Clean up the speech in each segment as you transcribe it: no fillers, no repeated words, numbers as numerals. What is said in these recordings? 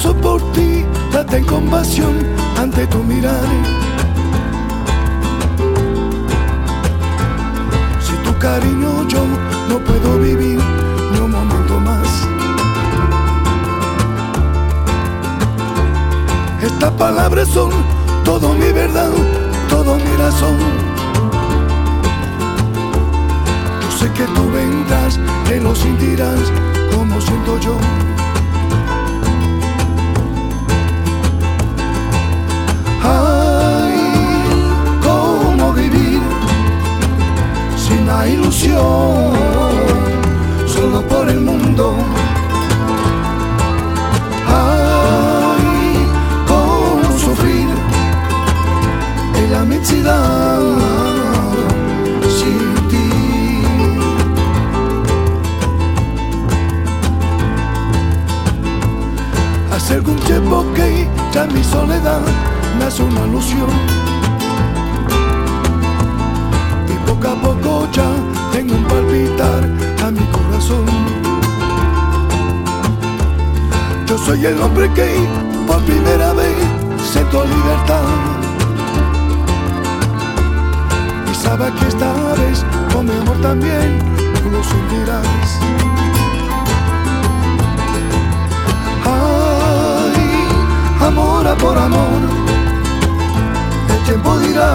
rezo por ti, date en compasión ante tu mirar. Si tu cariño yo no puedo vivir ni un momento más. Estas palabras son todo mi verdad, todo mi razón. Yo sé que tú vendrás, que lo sentirás como siento yo. Ay, cómo vivir sin la ilusión, solo por el mundo. Ay, cómo sufrir en la inmensidad sin ti. Hace algún tiempo que ya mi soledad me hace una ilusión, y poco a poco ya tengo un palpitar a mi corazón. Yo soy el hombre que por primera vez siento libertad, y sabe que esta vez con mi amor también tú lo sentirás. Ay, amor a por amor, el tiempo dirá,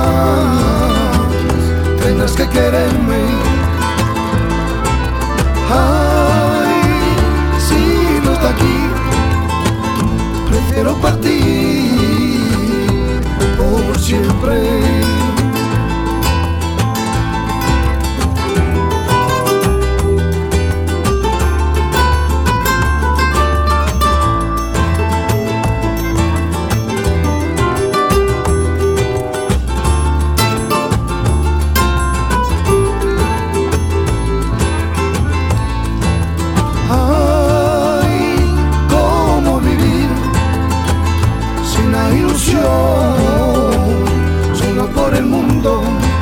tendrás que quererme. Ay, si no está aquí, prefiero partir por siempre. Solo por el mundo.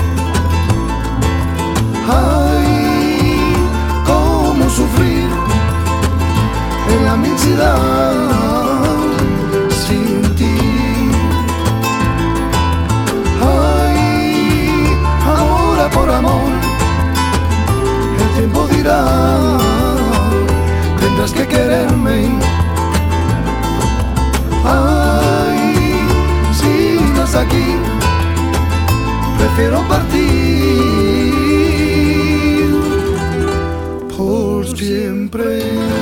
Ay, cómo sufrir en la inmensidad sin ti. Ay, amor a por amor, el tiempo dirá, tendrás que quererme. Aquí prefiero partir por siempre.